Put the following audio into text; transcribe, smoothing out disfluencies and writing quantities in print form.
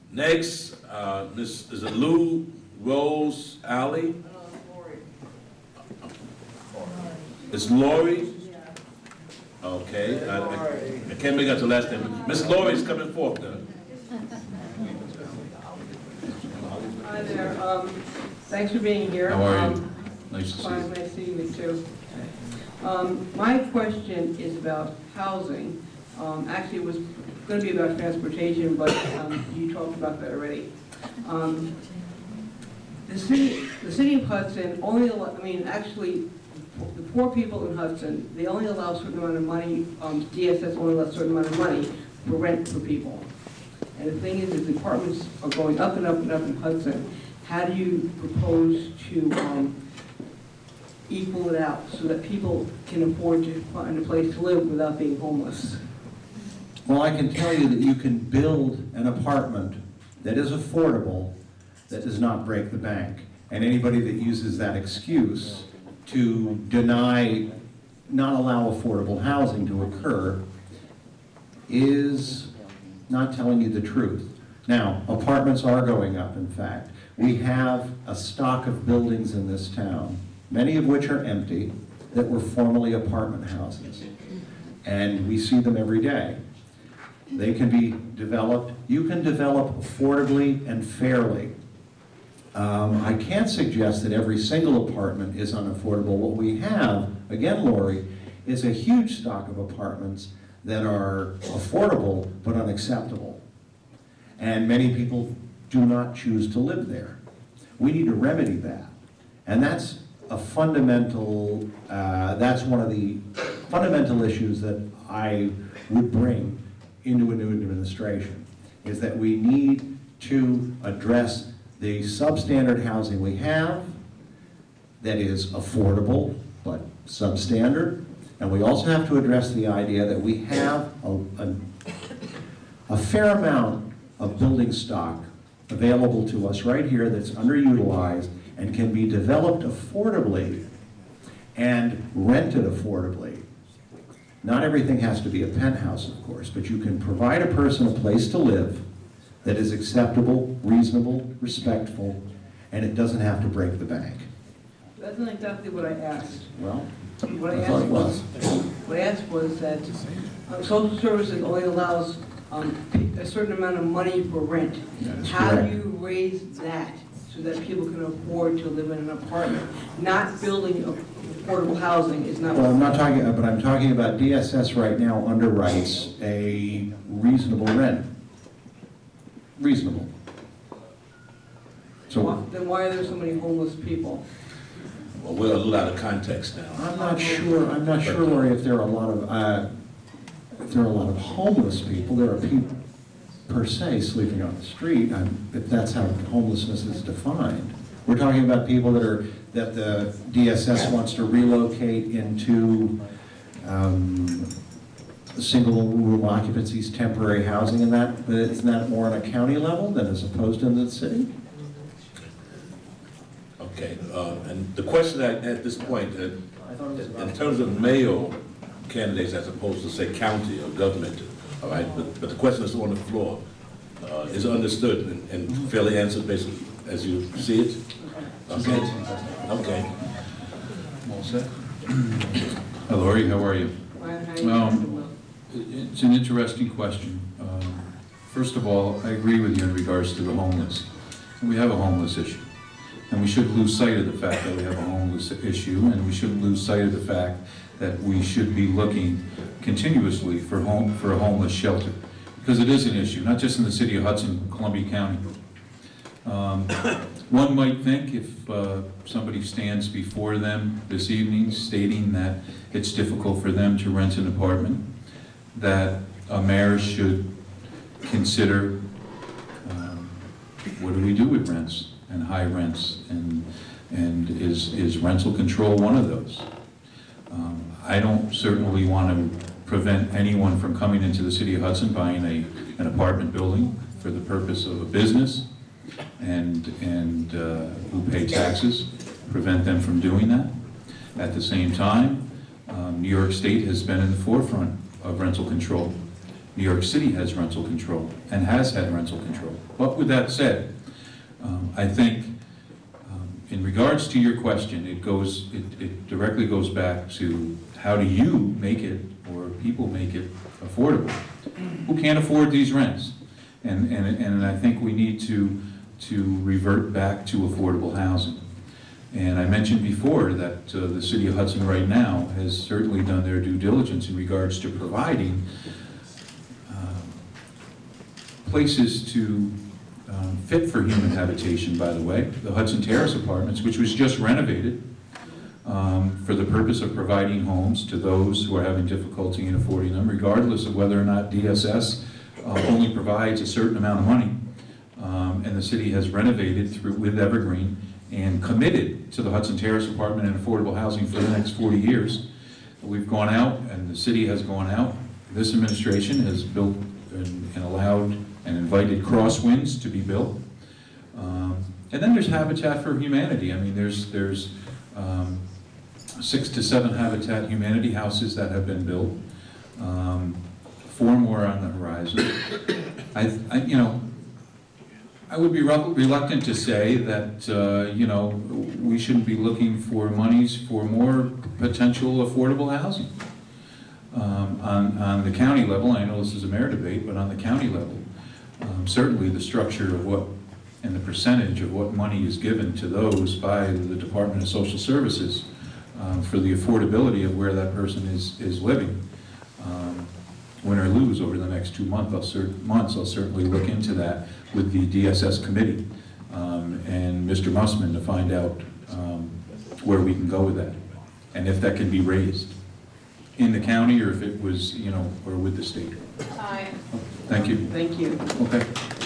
Next, Miss is it Lou Rose Alley? It's Lori? Okay, I can't make out the last name. Miss Lori's coming forth then. Hi there, thanks for being here. How are you? Nice to see Fine, you. nice seeing you too. My question is about housing. Actually, it was going to be about transportation, but you talked about that already. The city of Hudson only, actually, the poor people in Hudson, they only allow a certain amount of money, DSS only allows a certain amount of money for rent for people. And the thing is, if the apartments are going up and up and up in Hudson, how do you propose to equal it out so that people can afford to find a place to live without being homeless? Well, I can tell you that you can build an apartment that is affordable, that does not break the bank. And anybody that uses that excuse to deny, not allow affordable housing to occur is not telling you the truth. Now, apartments are going up, in fact. We have a stock of buildings in this town, many of which are empty, that were formerly apartment houses. And we see them every day. They can be developed. You can develop affordably and fairly. I can't suggest that every single apartment is unaffordable. What we have, again, Lori, is a huge stock of apartments that are affordable but unacceptable. And many people do not choose to live there. We need to remedy that. And that's a fundamental, that's one of the fundamental issues that I would bring into a new administration, is that we need to address the substandard housing we have that is affordable but substandard. And we also have to address the idea that we have a fair amount of building stock available to us right here that's underutilized and can be developed affordably and rented affordably. Not everything has to be a penthouse, of course, but you can provide a person a place to live that is acceptable, reasonable, respectful, and it doesn't have to break the bank. That's not exactly what I asked. Well, What I thought it was. What I asked was that social services only allows a certain amount of money for rent. That's How correct. do you raise that so that people can afford to live in an apartment? Not building affordable housing is not. Well, I'm not talking, but I'm talking about DSS right now underwrites a reasonable rent. Reasonable. So Then why are there so many homeless people? Well, we're a little out of context now. I'm not sure, Lori, if there are a lot of homeless people. There are people per se sleeping on the street, if that's how homelessness is defined. We're talking about people that the DSS wants to relocate into single room occupancies, temporary housing, and that, isn't that more on a county level than as opposed to in the city? Okay, and the question at this point, in terms of male candidates as opposed to, say, county or government, all right, but the question is on the floor, is understood and fairly answered basically as you see it? Okay. Okay. All set? Hi, Lori, how are you? It's an interesting question. First of all, I agree with you in regards to the homeless. We have a homeless issue. And we shouldn't lose sight of the fact that we have a homeless issue, and we shouldn't lose sight of the fact that we should be looking continuously for a homeless shelter. Because it is an issue, not just in the city of Hudson, Columbia County. One might think if somebody stands before them this evening stating that it's difficult for them to rent an apartment, that a mayor should consider what do we do with rents and high rents, and is rental control one of those? I don't certainly want to prevent anyone from coming into the city of Hudson, buying an apartment building for the purpose of a business and who pay taxes, prevent them from doing that. At the same time, New York State has been in the forefront of rental control. New York City has rental control and has had rental control. But with that said, I think in regards to your question, it directly goes back to how do you make it, or people make it, affordable? Who can't afford these rents? And I think we need to revert back to affordable housing. And I mentioned before that the City of Hudson right now has certainly done their due diligence in regards to providing places to fit for human habitation, by the way. The Hudson Terrace Apartments, which was just renovated for the purpose of providing homes to those who are having difficulty in affording them, regardless of whether or not DSS only provides a certain amount of money. And the city has renovated with Evergreen and committed to the Hudson Terrace Apartment and affordable housing for the next 40 years. We've gone out, and the city has gone out. This administration has built and allowed and invited Crosswinds to be built. And then there's Habitat for Humanity. I mean, there's 6 to 7 Habitat Humanity houses that have been built. 4 more on the horizon. I would be reluctant to say that, we shouldn't be looking for monies for more potential affordable housing. On the county level, I know this is a mayor debate, but on the county level, certainly the structure of what, and the percentage of what money is given to those by the Department of Social Services for the affordability of where that person is living. Win or lose over the next 2 months, I'll certainly look into that with the DSS committee and Mr. Mussman to find out where we can go with that, and if that can be raised in the county, or if it was, or with the state. Aye. Thank you. Thank you. Okay.